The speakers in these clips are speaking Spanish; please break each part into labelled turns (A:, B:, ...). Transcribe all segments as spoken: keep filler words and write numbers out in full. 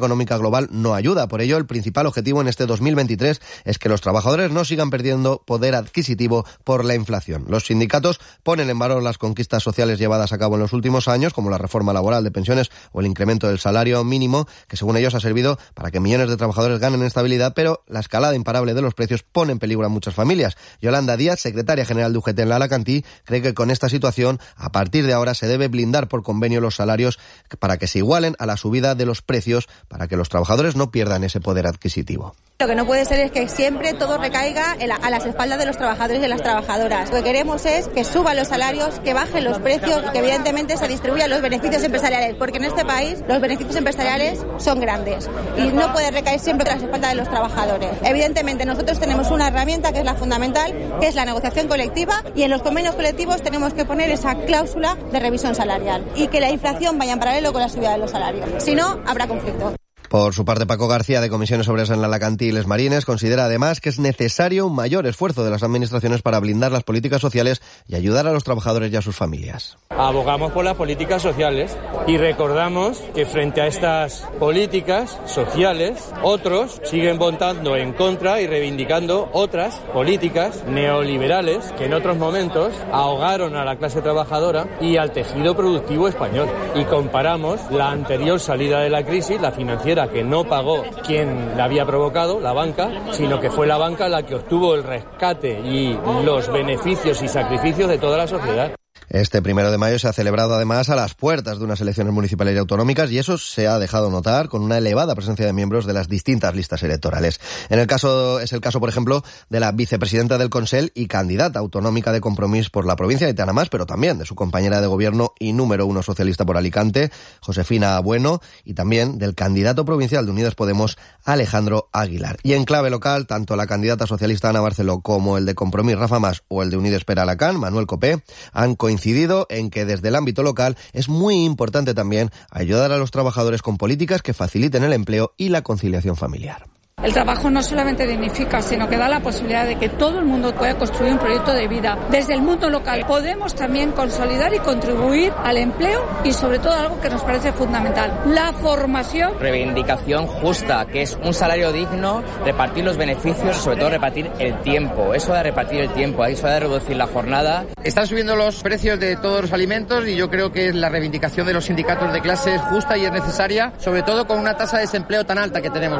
A: económica global no ayuda. Por ello, el principal objetivo en este dos mil veintitrés es que los trabajadores no sigan perdiendo poder adquisitivo por la inflación. Los sindicatos ponen en valor las conquistas sociales llevadas a cabo en los últimos años, como la reforma laboral de pensiones o el incremento del salario mínimo, que según ellos ha servido para que millones de trabajadores ganen estabilidad, pero la escalada imparable de los precios pone en peligro a muchas familias. Yolanda Díaz, secretaria general de U G T en la Alacantí, cree que con esta situación, a partir de ahora, se debe blindar por convenio los salarios para que se igualen a la subida de los precios, para que los trabajadores no pierdan ese poder adquisitivo.
B: Lo que no puede ser es que siempre todo recaiga en la, a las espaldas de los trabajadores y de las trabajadoras. Lo que queremos es que suban los salarios, que bajen los precios y que evidentemente se distribuyan los beneficios empresariales, porque en este país los beneficios empresariales son grandes y no puede recaer siempre a las espaldas de los trabajadores. Evidentemente nosotros tenemos una herramienta que es la fundamental, que es la negociación colectiva, y en los convenios colectivos tenemos que poner esa cláusula de revisión salarial y que la inflación vaya en paralelo con la subida de los salarios. Si no, habrá conflicto.
A: Por su parte, Paco García, de Comisiones Obreras en la Alacantí y Les Marines, considera además que es necesario un mayor esfuerzo de las administraciones para blindar las políticas sociales y ayudar a los trabajadores y a sus familias.
C: Abogamos por las políticas sociales y recordamos que frente a estas políticas sociales, otros siguen votando en contra y reivindicando otras políticas neoliberales que en otros momentos ahogaron a la clase trabajadora y al tejido productivo español. Y comparamos la anterior salida de la crisis, la financiera, que no pagó quien la había provocado, la banca, sino que fue la banca la que obtuvo el rescate y los beneficios y sacrificios de toda la sociedad.
A: Este primero de mayo se ha celebrado además a las puertas de unas elecciones municipales y autonómicas, y eso se ha dejado notar con una elevada presencia de miembros de las distintas listas electorales. En el caso, es el caso, por ejemplo, de la vicepresidenta del Consell y candidata autonómica de Compromís por la provincia de Tanamás, pero también de su compañera de gobierno y número uno socialista por Alicante, Josefina Bueno, y también del candidato provincial de Unidas Podemos, Alejandro Aguilar. Y en clave local, tanto la candidata socialista Ana Barceló como el de Compromís, Rafa Mas, o el de Unides per Alacant, Manuel Copé, han coincidido en que desde el ámbito local es muy importante también ayudar a los trabajadores con políticas que faciliten el empleo y la conciliación familiar.
D: El trabajo no solamente dignifica, sino que da la posibilidad de que todo el mundo pueda construir un proyecto de vida. Desde el mundo local podemos también consolidar y contribuir al empleo y sobre todo algo que nos parece fundamental, la formación.
E: Reivindicación justa, que es un salario digno, repartir los beneficios, sobre todo repartir el tiempo. Eso de repartir el tiempo, eso de reducir la jornada.
F: Están subiendo los precios de todos los alimentos y yo creo que la reivindicación de los sindicatos de clase es justa y es necesaria, sobre todo con una tasa de desempleo tan alta que tenemos.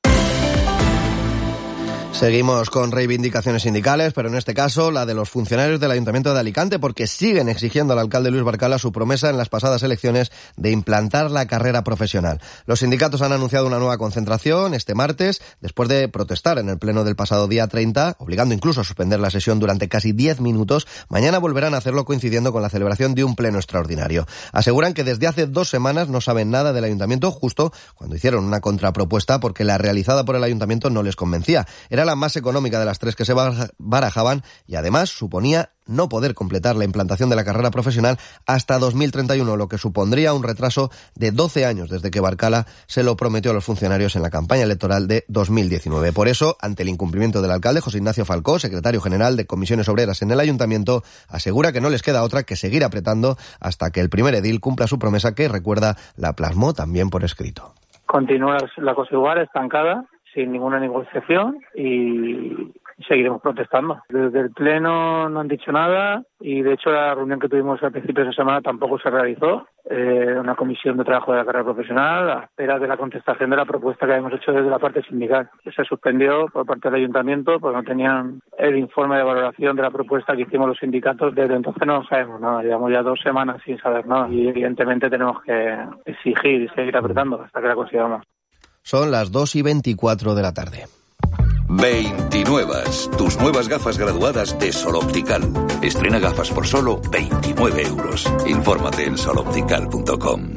A: Seguimos con reivindicaciones sindicales, pero en este caso la de los funcionarios del Ayuntamiento de Alicante, porque siguen exigiendo al alcalde Luis Barcala su promesa en las pasadas elecciones de implantar la carrera profesional. Los sindicatos han anunciado una nueva concentración este martes, después de protestar en el pleno del pasado día treinta, obligando incluso a suspender la sesión durante casi diez minutos. Mañana volverán a hacerlo coincidiendo con la celebración de un pleno extraordinario. Aseguran que desde hace dos semanas no saben nada del Ayuntamiento, justo cuando hicieron una contrapropuesta porque la realizada por el Ayuntamiento no les convencía. Era la más económica de las tres que se barajaban y además suponía no poder completar la implantación de la carrera profesional hasta dos mil treinta y uno, lo que supondría un retraso de doce años desde que Barcala se lo prometió a los funcionarios en la campaña electoral de dos mil diecinueve. Por eso, ante el incumplimiento del alcalde, José Ignacio Falcó, secretario general de Comisiones Obreras en el Ayuntamiento, asegura que no les queda otra que seguir apretando hasta que el primer edil cumpla su promesa, que, recuerda, la plasmó también por escrito.
G: Continúa la cosa igual, estancada, sin ninguna negociación, y seguiremos protestando. Desde el Pleno no han dicho nada y de hecho la reunión que tuvimos al principio de esa semana tampoco se realizó. Eh, una comisión de trabajo de la carrera profesional a espera de la contestación de la propuesta que habíamos hecho desde la parte sindical. Se suspendió por parte del Ayuntamiento porque no tenían el informe de valoración de la propuesta que hicimos los sindicatos. Desde entonces no sabemos nada, llevamos ya dos semanas sin saber nada y evidentemente tenemos que exigir y seguir apretando hasta que la consigamos.
A: Son las dos y veinticuatro de la tarde.
H: veintinueve. Tus nuevas gafas graduadas de Sol Optical. Estrena gafas por solo veintinueve euros. Infórmate en sol optical punto com.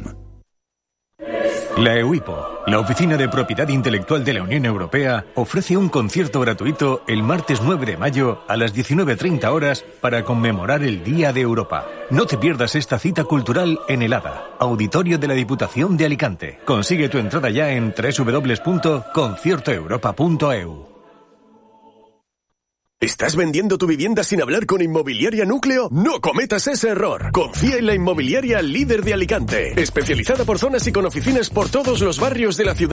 I: La EUIPO, la Oficina de Propiedad Intelectual de la Unión Europea, ofrece un concierto gratuito el martes nueve de mayo a las diecinueve treinta horas para conmemorar el Día de Europa. No te pierdas esta cita cultural en el ADA, Auditorio de la Diputación de Alicante. Consigue tu entrada ya en doble u doble u doble u punto concierto europa punto e u.
J: ¿Estás vendiendo tu vivienda sin hablar con Inmobiliaria Núcleo? No cometas ese error. Confía en la inmobiliaria líder de Alicante, especializada por zonas y con oficinas por todos los barrios de la ciudad.